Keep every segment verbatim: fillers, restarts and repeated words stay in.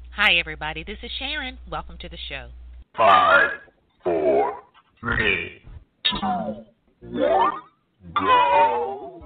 Hi, everybody. This is Sharon. Welcome to the show. Five, four, three, two, one, go.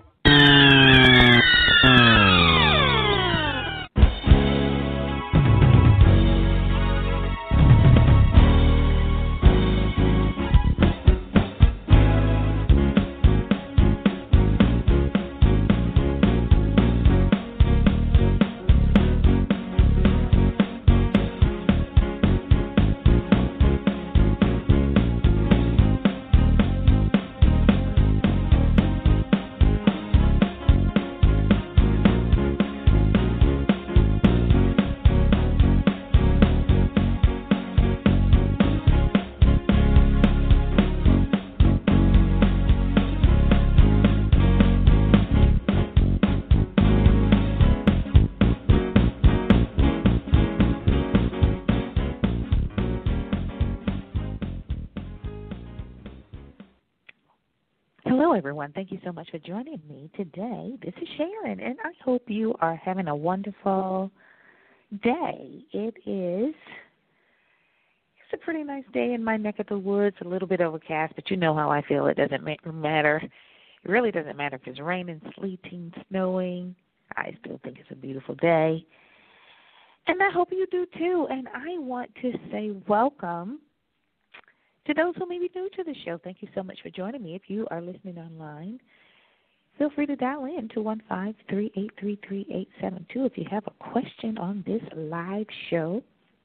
Hello, everyone. Thank you so much for joining me today. This is Sharon, and I hope you are having a wonderful day. It is it's a pretty nice day in my neck of the woods, a little bit overcast, but you know how I feel. It doesn't ma- matter. It really doesn't matter if it's raining, sleeting, snowing. I still think it's a beautiful day, and I hope you do too. And I want to say welcome to those who may be new to the show. Thank you so much for joining me. If you are listening online, feel free to dial in to one five three eight three three eight seven two if you have a question on this live show.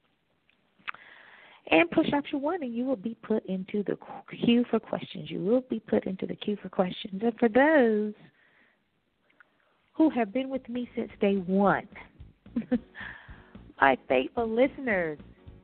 And push option one, and you will be put into the queue for questions. You will be put into the queue for questions. And for those who have been with me since day one, my faithful listeners,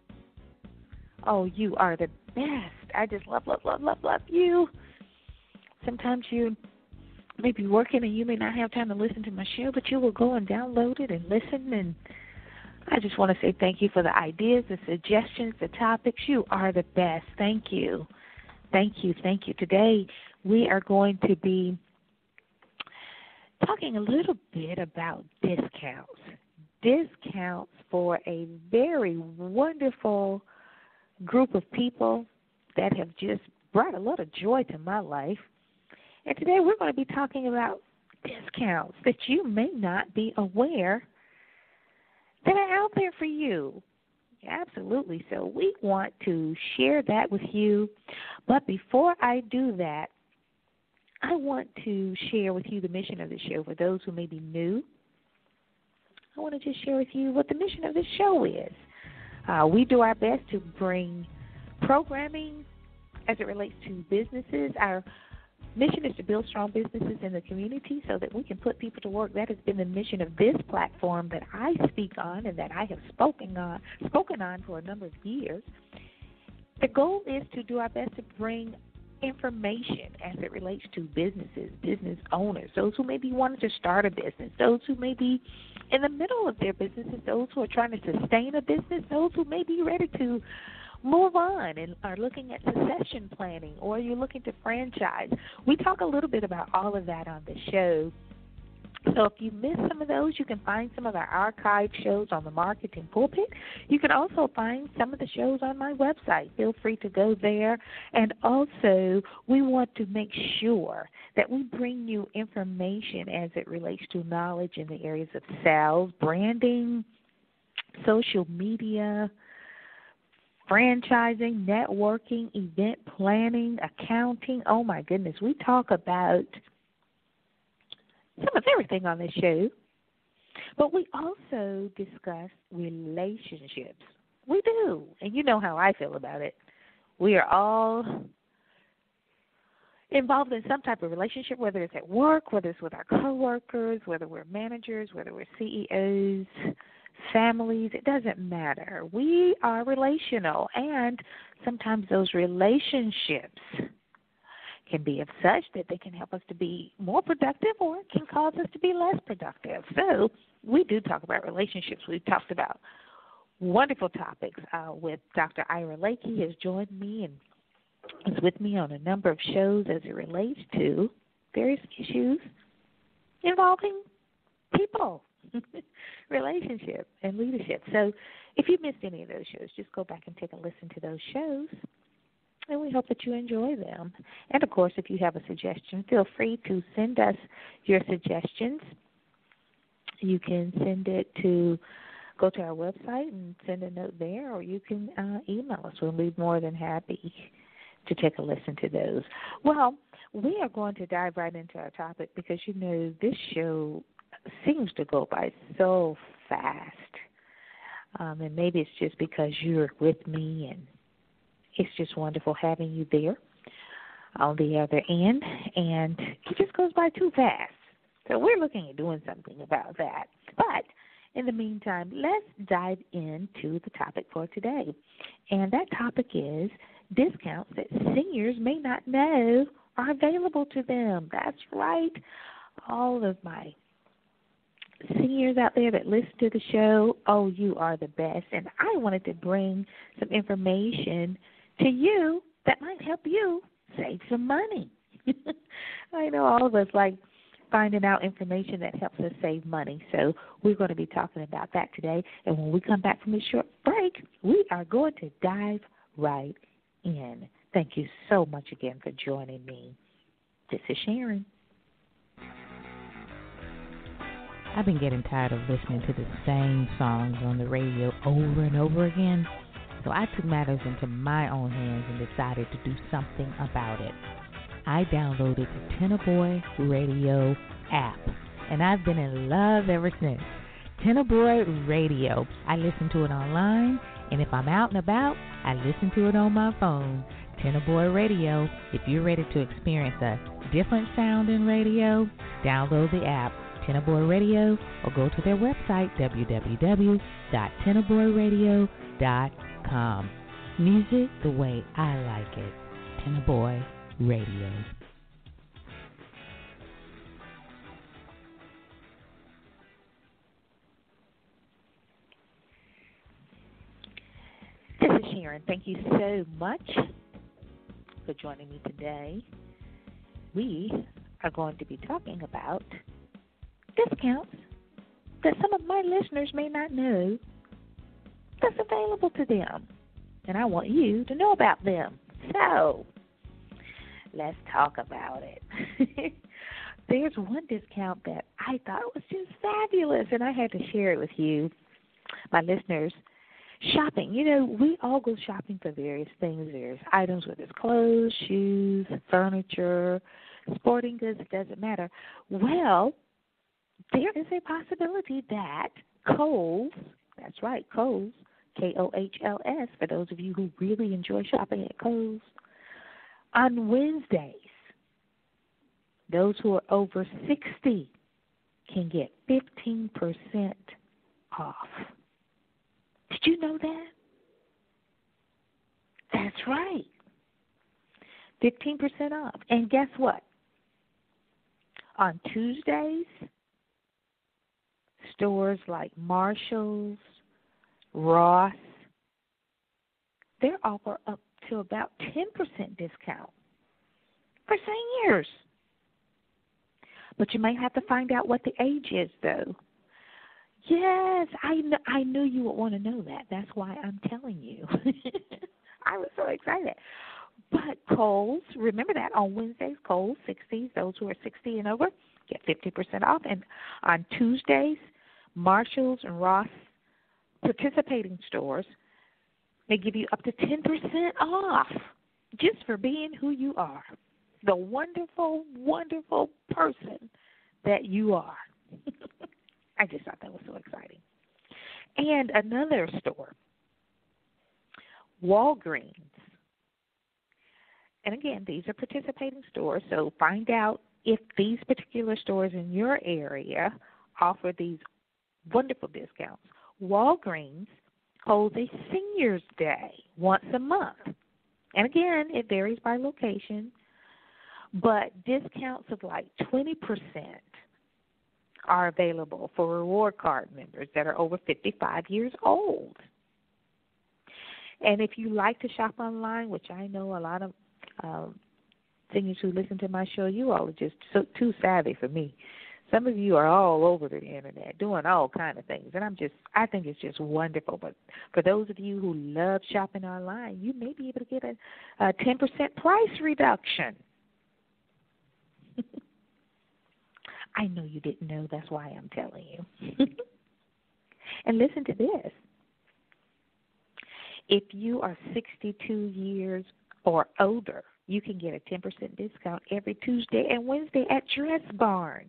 oh, you are the best. I just love, love, love, love, love you. Sometimes you may be working and you may not have time to listen to my show, but you will go and download it and listen. And I just want to say thank you for the ideas, the suggestions, the topics. You are the best. Thank you. Thank you. Thank you. Today we are going to be talking a little bit about discounts. Discounts for a very wonderful group of people that have just brought a lot of joy to my life. And today we're going to be talking about discounts that you may not be aware that are out there for you. Absolutely. So we want to share that with you. But before I do that, I want to share with you the mission of the show for those who may be new. I want to just share with you what the mission of this show is. Uh, we do our best to bring programming as it relates to businesses. Our mission is to build strong businesses in the community so that we can put people to work. That has been the mission of this platform that I speak on and that I have spoken on, spoken on for a number of years. The goal is to do our best to bring information as it relates to businesses, business owners, those who may be wanting to start a business, those who may be in the middle of their businesses, those who are trying to sustain a business, those who may be ready to move on and are looking at succession planning, or you're looking to franchise. We talk a little bit about all of that on the show. So if you missed some of those, you can find some of our archived shows on the Marketing Pulpit. You can also find some of the shows on my website. Feel free to go there. And also, we want to make sure that we bring you information as it relates to knowledge in the areas of sales, branding, social media, franchising, networking, event planning, accounting. Oh, my goodness. We talk about some of everything on this show, but we also discuss relationships. We do, and you know how I feel about it. We are all involved in some type of relationship, whether it's at work, whether it's with our coworkers, whether we're managers, whether we're C E Os, families. It doesn't matter. We are relational, and sometimes those relationships can be of such that they can help us to be more productive, or it can cause us to be less productive. So we do talk about relationships. We've talked about wonderful topics uh, with Doctor Ira Lake. He has joined me and is with me on a number of shows as it relates to various issues involving people, relationship and leadership. So if you missed any of those shows, just go back and take a listen to those shows, and we hope that you enjoy them. And, of course, if you have a suggestion, feel free to send us your suggestions. You can send it to go to our website and send a note there, or you can uh, email us. We'll be more than happy to take a listen to those. Well, we are going to dive right into our topic because, you know, this show seems to go by so fast. Um, and maybe it's just because you're with me, and it's just wonderful having you there on the other end. And it just goes by too fast. So we're looking at doing something about that. But in the meantime, let's dive into the topic for today. And that topic is discounts that seniors may not know are available to them. That's right. All of my seniors out there that listen to the show, oh, you are the best. And I wanted to bring some information to you that might help you save some money. I know all of us like finding out information that helps us save money. So we're going to be talking about that today. And when we come back from this short break, we are going to dive right in. Thank you so much again for joining me. This is Sharon. I've been getting tired of listening to the same songs on the radio over and over again, so I took matters into my own hands and decided to do something about it. I downloaded the Tenor Boy Radio app, and I've been in love ever since. Tenor Boy Radio. I listen to it online, and if I'm out and about, I listen to it on my phone. Tenor Boy Radio. If you're ready to experience a different sound in radio, download the app, Tenor Boy Radio, or go to their website, w w w dot tenor boy radio dot com. Music the way I like it. Tenor Boy Radio. This is Sharon. Thank you so much for joining me today. We are going to be talking about discounts that some of my listeners may not know that's available to them. And I want you to know about them. So, let's talk about it. There's one discount that I thought was just fabulous, and I had to share it with you, my listeners. Shopping. You know, we all go shopping for various things. There's items, whether it's clothes, shoes, furniture, sporting goods, it doesn't matter. Well, there is a possibility that Kohl's, that's right, Kohl's, K O H L S, for those of you who really enjoy shopping at Kohl's, on Wednesdays, those who are over sixty can get fifteen percent off. Did you know that? That's right. fifteen percent off. And guess what? On Tuesdays, stores like Marshall's, Ross, they're offer up to about ten percent discount for seniors. But you may have to find out what the age is, though. Yes, I, kn- I knew you would want to know that. That's why I'm telling you. I was so excited. But Kohl's, remember that on Wednesdays, Kohl's, sixties, those who are sixty and over, get fifty percent off. And on Tuesdays, Marshalls and Ross participating stores, they give you up to ten percent off just for being who you are, the wonderful, wonderful person that you are. I just thought that was so exciting. And another store, Walgreens. And again, these are participating stores, so find out if these particular stores in your area offer these wonderful discounts. Walgreens holds a Seniors Day once a month. And again, it varies by location, but discounts of like twenty percent are available for reward card members that are over fifty-five years old. And if you like to shop online, which I know a lot of um, seniors who listen to my show, you all are just so, too savvy for me. Some of you are all over the internet doing all kind of things, and I'm just, I think it's just wonderful. But for those of you who love shopping online, you may be able to get a, a ten percent price reduction. I know you didn't know. That's why I'm telling you. And listen to this. If you are sixty-two years or older, you can get a ten percent discount every Tuesday and Wednesday at Dress Barn.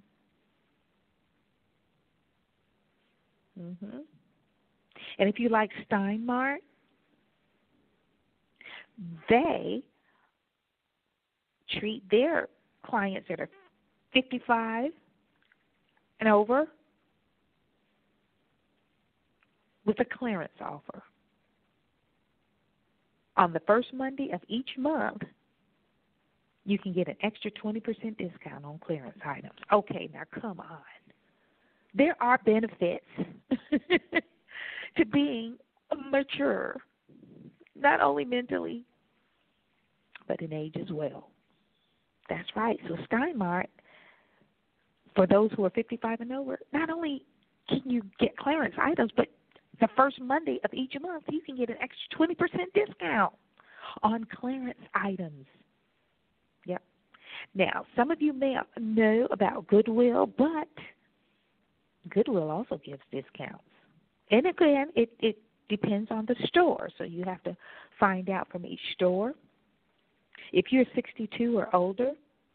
Mm-hmm. And if you like Stein Mart, they treat their clients that are fifty-five and over with a clearance offer. On the first Monday of each month, you can get an extra twenty percent discount on clearance items. Okay, now come on. There are benefits to being mature, not only mentally, but in age as well. That's right. So Stein Mart, for those who are fifty-five and over, not only can you get clearance items, but the first Monday of each month, you can get an extra twenty percent discount on clearance items. Yep. Now, some of you may know about Goodwill, but Goodwill also gives discounts. And again, it, it depends on the store, so you have to find out from each store. If you're sixty-two or older,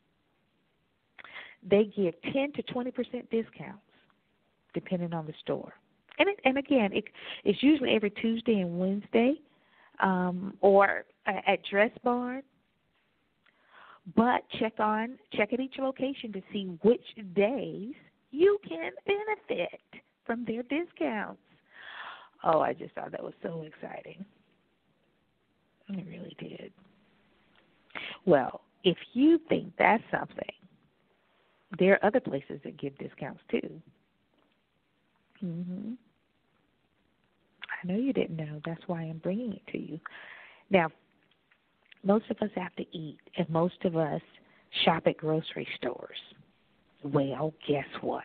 they give ten to twenty percent discounts, depending on the store. And it, and again, it, it's usually every Tuesday and Wednesday, um, or uh, at Dress Barn. But check on check at each location to see which days you can benefit from their discounts. Oh, I just thought that was so exciting. It really did. Well, if you think that's something, there are other places that give discounts too. Mm-hmm. I know you didn't know. That's why I'm bringing it to you. Now, most of us have to eat, and most of us shop at grocery stores. Well, guess what?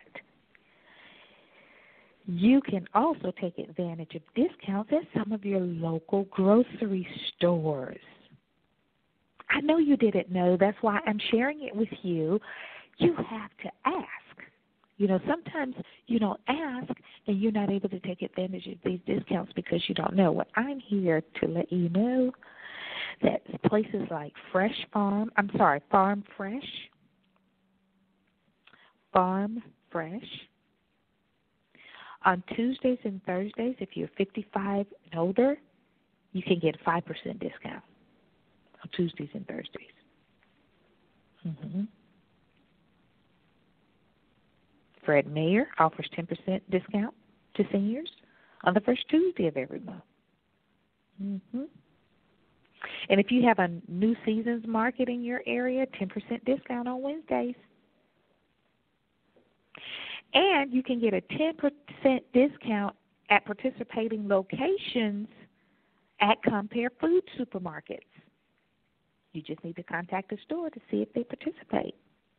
You can also take advantage of discounts at some of your local grocery stores. I know you didn't know. That's why I'm sharing it with you. You have to ask. You know, sometimes you don't ask and you're not able to take advantage of these discounts because you don't know. Well, I'm here to let you know that places like Fresh Farm, I'm sorry, Farm Fresh, Farm Fresh, on Tuesdays and Thursdays, if you're fifty-five and older, you can get a five percent discount on Tuesdays and Thursdays. Mm-hmm. Fred Meyer offers ten percent discount to seniors on the first Tuesday of every month. Mm-hmm. And if you have a New Seasons Market in your area, ten percent discount on Wednesdays. And you can get a ten percent discount at participating locations at Compare Food Supermarkets. You just need to contact the store to see if they participate.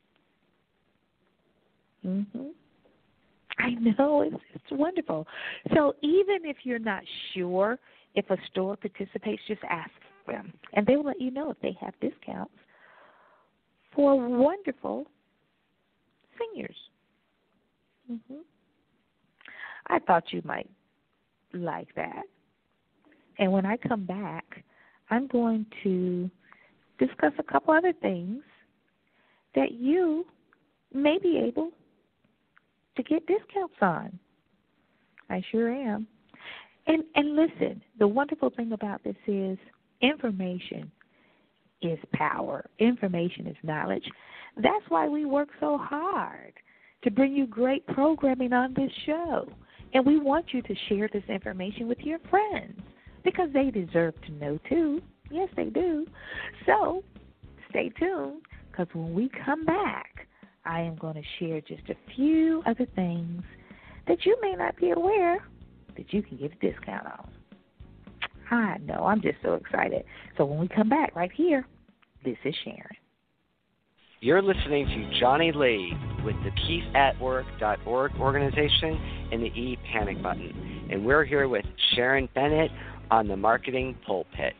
Mm-hmm. I know, it's, it's wonderful. So even if you're not sure if a store participates, just ask them, and they will let you know if they have discounts for wonderful seniors. Mm-hmm. I thought you might like that. And when I come back, I'm going to discuss a couple other things that you may be able to get discounts on. I sure am. And and listen, the wonderful thing about this is information is power. Information is knowledge. That's why we work so hard to bring you great programming on this show. And we want you to share this information with your friends because they deserve to know too. Yes, they do. So stay tuned because when we come back, I am going to share just a few other things that you may not be aware that you can get a discount on. I know, I'm just so excited. So when we come back right here, this is Sharon. You're listening to Johnny Lee with the peace at work dot org organization and the E-Panic Button. And we're here with Sharon Bennett on the Marketing Pulpit.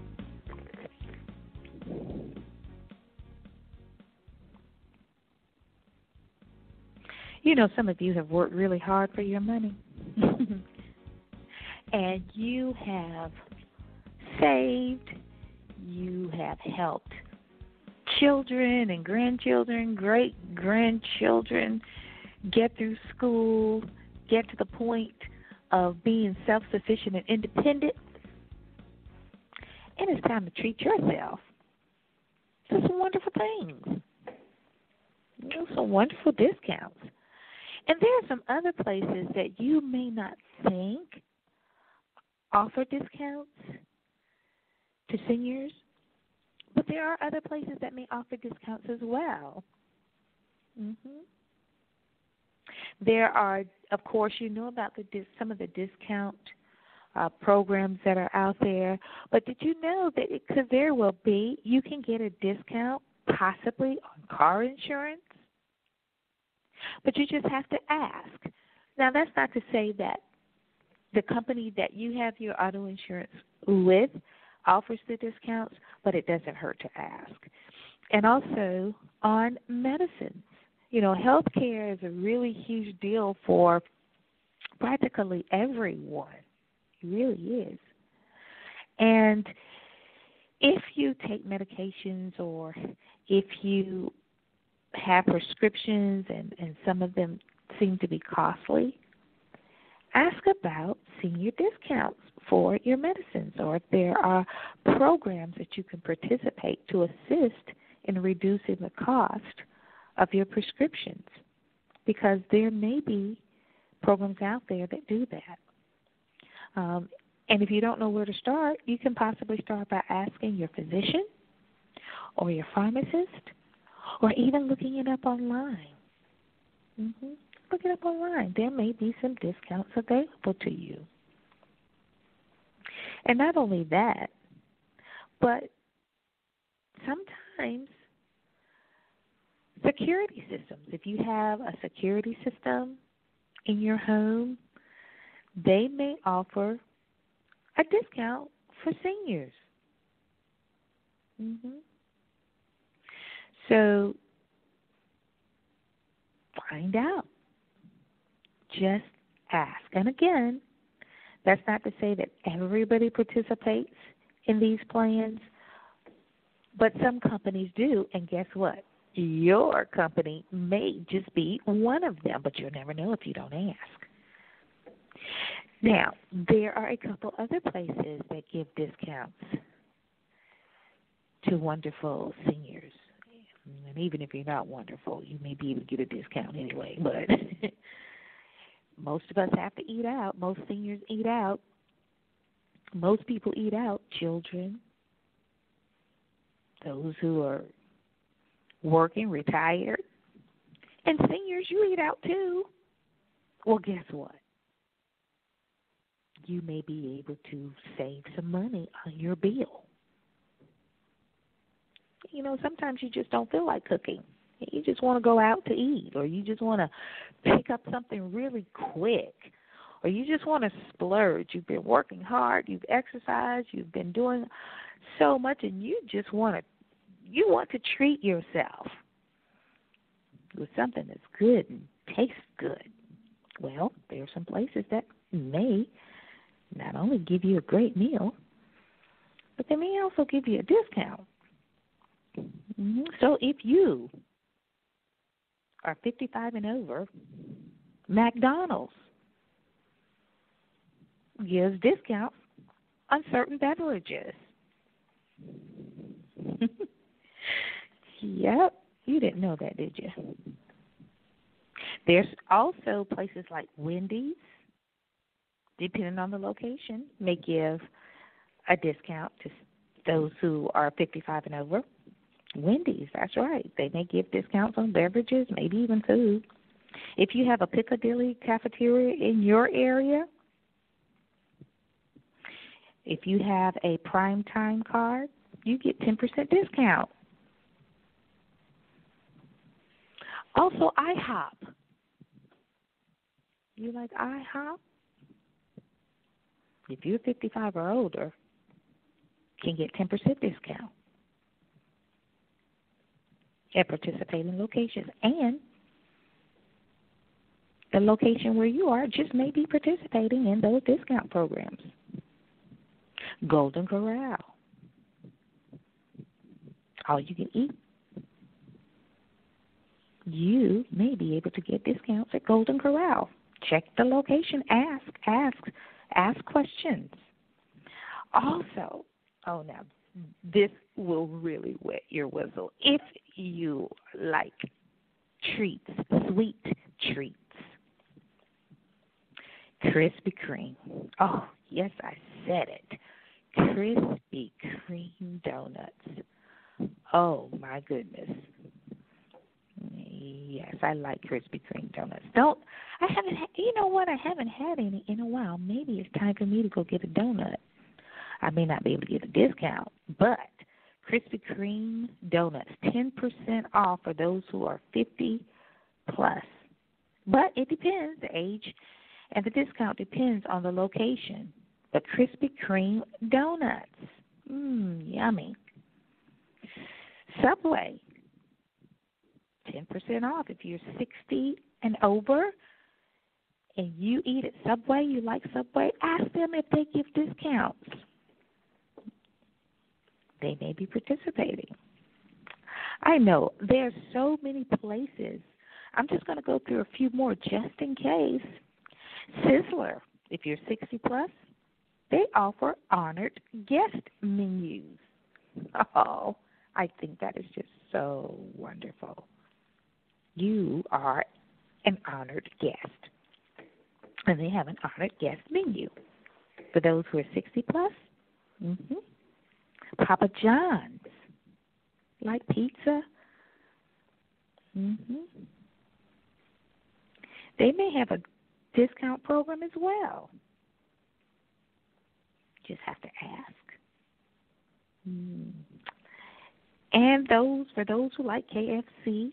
You know, some of you have worked really hard for your money. And you have saved, you have helped children and grandchildren, great-grandchildren get through school, get to the point of being self-sufficient and independent. And it's time to treat yourself to some wonderful things. You know, some wonderful discounts. And there are some other places that you may not think offer discounts to seniors, but there are other places that may offer discounts as well. Mm-hmm. There are, of course, you know about the dis- some of the discount uh, programs that are out there, but did you know that it could very well be you can get a discount possibly on car insurance? But you just have to ask. Now, that's not to say that the company that you have your auto insurance with offers the discounts, but it doesn't hurt to ask. And also on medicines. You know, health care is a really huge deal for practically everyone. It really is. And if you take medications or if you have prescriptions and, and some of them seem to be costly, ask about senior discounts for your medicines, or if there are programs that you can participate to assist in reducing the cost of your prescriptions, because there may be programs out there that do that. Um, and if you don't know where to start, you can possibly start by asking your physician or your pharmacist, or even looking it up online. Mm-hmm. Look it up online. There may be some discounts available to you. And not only that, but sometimes security systems. If you have a security system in your home, they may offer a discount for seniors. Mm-hmm. So find out. Just ask. And again, that's not to say that everybody participates in these plans, but some companies do, and guess what? Your company may just be one of them, but you'll never know if you don't ask. Now, there are a couple other places that give discounts to wonderful seniors. And even if you're not wonderful, you may be able to get a discount anyway, but most of us have to eat out. Most seniors eat out. Most people eat out. Children, those who are working, retired, and seniors, you eat out too. Well, guess what? You may be able to save some money on your bill. You know, sometimes you just don't feel like cooking. You just want to go out to eat, or you just want to pick up something really quick, or you just want to splurge. You've been working hard, you've exercised, you've been doing so much, and you just want to you want to treat yourself with something that's good and tastes good. Well, there are some places that may not only give you a great meal, but they may also give you a discount. Mm-hmm. So if you are fifty-five and over, McDonald's gives discounts on certain beverages. Yep, you didn't know that, did you? There's also places like Wendy's, depending on the location, may give a discount to those who are fifty-five and over. Wendy's, that's right. They may give discounts on beverages, maybe even food. If you have a Piccadilly cafeteria in your area, if you have a Prime Time card, you get ten percent discount. Also, IHOP. You like IHOP? If you're fifty-five or older, can get ten percent discount at participating locations. And the location where you are just may be participating in those discount programs. Golden Corral. All you can eat. You may be able to get discounts at Golden Corral. Check the location. Ask, ask, ask questions. Also, oh, now, this will really wet your whistle. If you like treats, sweet treats, Krispy Kreme. Oh, yes, I said it. Krispy Kreme donuts. Oh, my goodness. Yes, I like Krispy Kreme donuts. Don't, I haven't, you know what, I haven't had any in a while. Maybe it's time for me to go get a donut. I may not be able to get a discount, but Krispy Kreme donuts, ten percent off for those who are fifty plus. But it depends, the age and the discount depends on the location. But Krispy Kreme donuts, mmm, yummy. Subway, ten percent off if you're sixty and over and you eat at Subway, you like Subway, ask them if they give discounts. They may be participating. I know there's so many places. I'm just going to go through a few more just in case. Sizzler, if you're sixty plus, they offer honored guest menus. Oh, I think that is just so wonderful. You are an honored guest, and they have an honored guest menu for those who are sixty plus. Mm-hmm. Papa John's, like pizza. Mm-hmm. They may have a discount program as well. Just have to ask. Mm. And those for those who like K F C,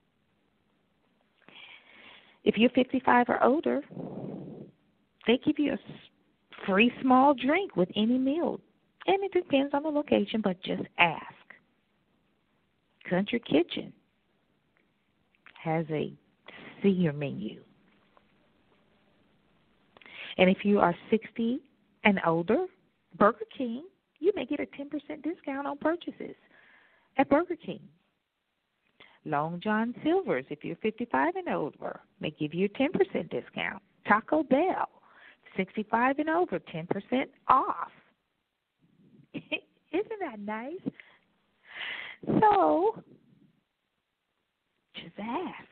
if you're fifty-five or older, they give you a free small drink with any meal. And it depends on the location, but just ask. Country Kitchen has a senior menu. And if you are sixty and older, Burger King, you may get a ten percent discount on purchases at Burger King. Long John Silver's, if you're fifty-five and older, may give you a ten percent discount. Taco Bell, sixty-five and over, ten percent off. Isn't that nice? So, just ask.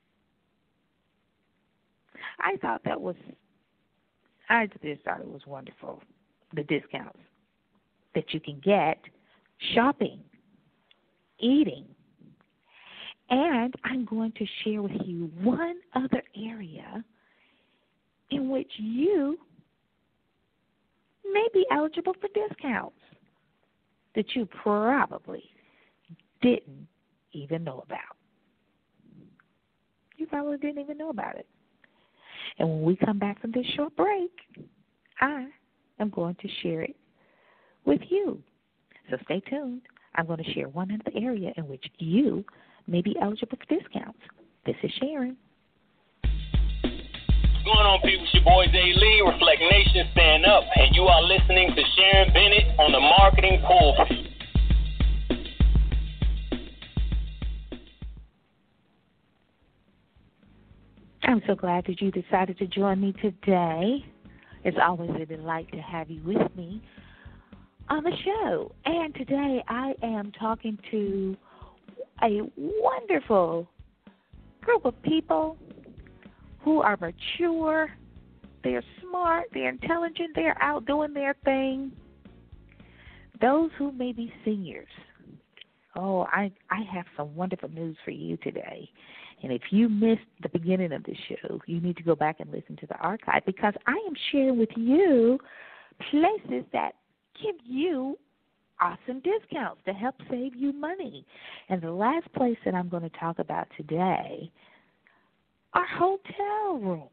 I thought that was, I just thought it was wonderful, the discounts that you can get shopping, eating. And I'm going to share with you one other area in which you may be eligible for discounts that you probably didn't even know about. You probably didn't even know about it. And when we come back from this short break, I am going to share it with you. So stay tuned. I'm going to share one other area in which you may be eligible for discounts. This is Sharon. What's going on, people? It's your boy Jay Lee, Reflect Nation, stand up, and you are listening to Sharon Bennett on the Marketing Pulpit. I'm so glad that you decided to join me today. It's always a delight to have you with me on the show. And today I am talking to a wonderful group of people who are mature, they're smart, they're intelligent, they're out doing their thing. Those who may be seniors. Oh, I, I have some wonderful news for you today. And if you missed the beginning of the show, you need to go back and listen to the archive because I am sharing with you places that give you awesome discounts to help save you money. And the last place that I'm going to talk about today are hotel rooms.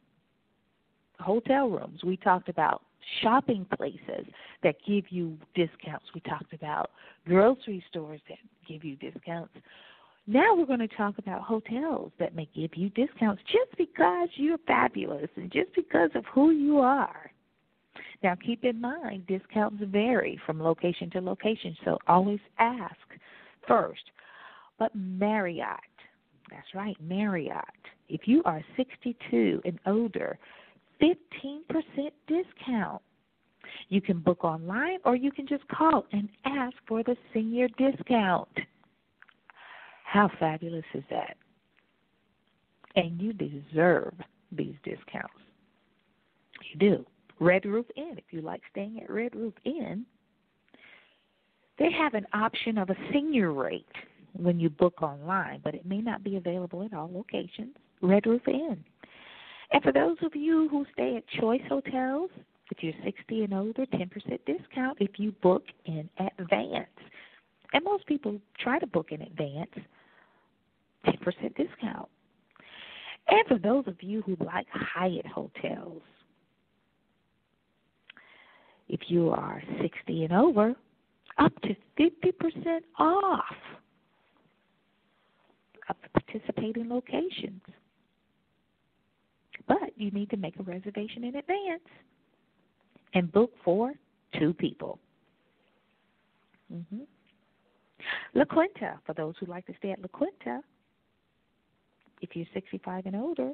Hotel rooms. We talked about shopping places that give you discounts. We talked about grocery stores that give you discounts. Now we're going to talk about hotels that may give you discounts just because you're fabulous and just because of who you are. Now, keep in mind, discounts vary from location to location, so always ask first. But Marriott, that's right, Marriott, if you are sixty-two and older, fifteen percent discount. You can book online or you can just call and ask for the senior discount. How fabulous is that? And you deserve these discounts. You do. Red Roof Inn, if you like staying at Red Roof Inn, they have an option of a senior rate when you book online, but it may not be available at all locations. Red Roof Inn. And for those of you who stay at Choice Hotels, if you're sixty and older, ten percent discount if you book in advance. And most people try to book in advance, ten percent discount. And for those of you who like Hyatt Hotels, if you are sixty and over, up to fifty percent off of the participating locations. But you need to make a reservation in advance and book for two people. Mm-hmm. La Quinta, for those who like to stay at La Quinta, if you're sixty-five and older,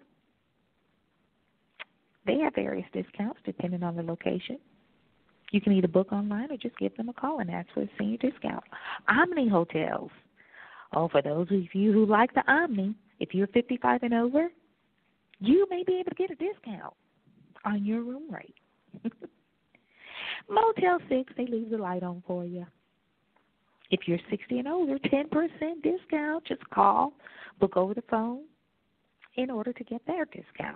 they have various discounts depending on the location. You can either book online or just give them a call and ask for a senior discount. Omni Hotels. Oh, for those of you who like the Omni, if you're fifty-five and over, you may be able to get a discount on your room rate. Motel six, they leave the light on for you. If you're sixty and older, ten percent discount. Just call, book over the phone in order to get their discount.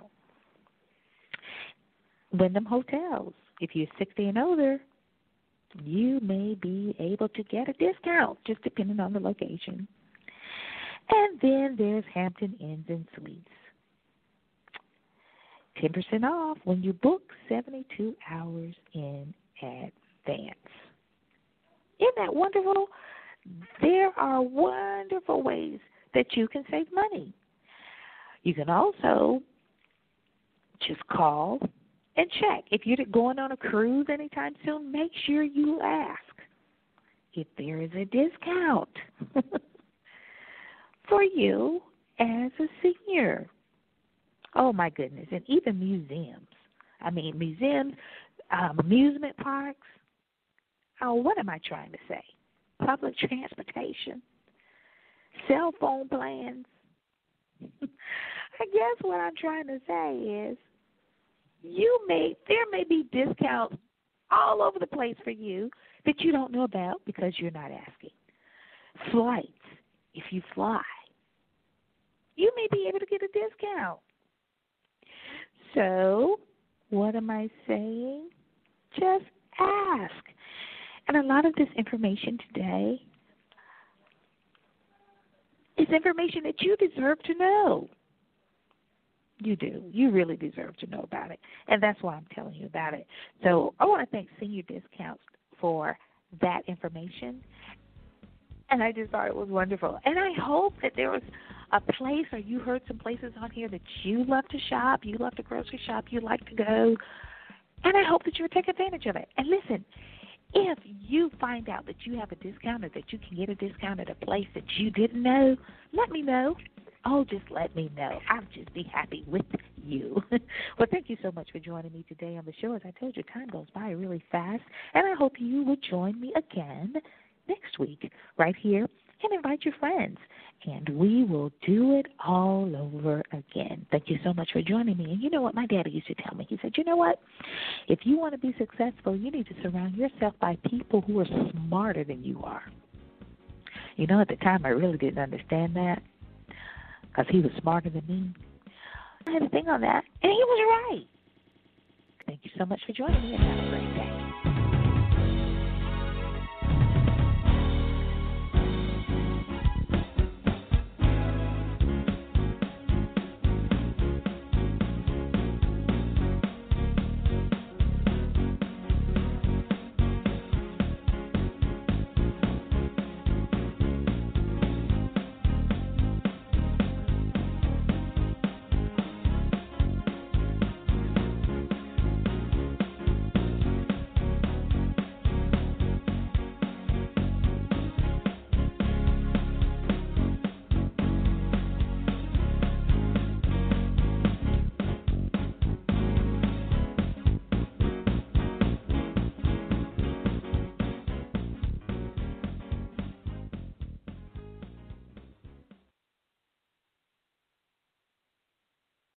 Wyndham Hotels. If you're sixty and older, you may be able to get a discount, just depending on the location. And then there's Hampton Inns and Suites. ten percent off when you book seventy-two hours in advance. Isn't that wonderful? There are wonderful ways that you can save money. You can also just call and check. If you're going on a cruise anytime soon, make sure you ask if there is a discount for you as a senior. Oh, my goodness. And even museums. I mean, museums, um, amusement parks. Oh, what am I trying to say? Public transportation, cell phone plans. I guess what I'm trying to say is you may there may be discounts all over the place for you that you don't know about because you're not asking. Flights, if you fly, you may be able to get a discount. So, what am I saying? Just ask. And a lot of this information today is information that you deserve to know. You do. You really deserve to know about it. And that's why I'm telling you about it. So I want to thank Senior Discounts for that information. And I just thought it was wonderful. And I hope that there was a place, or you heard some places on here that you love to shop, you love to grocery shop, you like to go. And I hope that you'll take advantage of it. And listen, if you find out that you have a discount or that you can get a discount at a place that you didn't know, let me know. Oh, just let me know. I'll just be happy with you. Well, thank you so much for joining me today on the show. As I told you, time goes by really fast, and I hope you will join me again next week right here and invite your friends, and we will do it all over again. Thank you so much for joining me. And you know what my daddy used to tell me? He said, you know what? If you want to be successful, you need to surround yourself by people who are smarter than you are. You know, at the time, I really didn't understand that because he was smarter than me. I had a thing on that, and he was right. Thank you so much for joining me, and have a great day.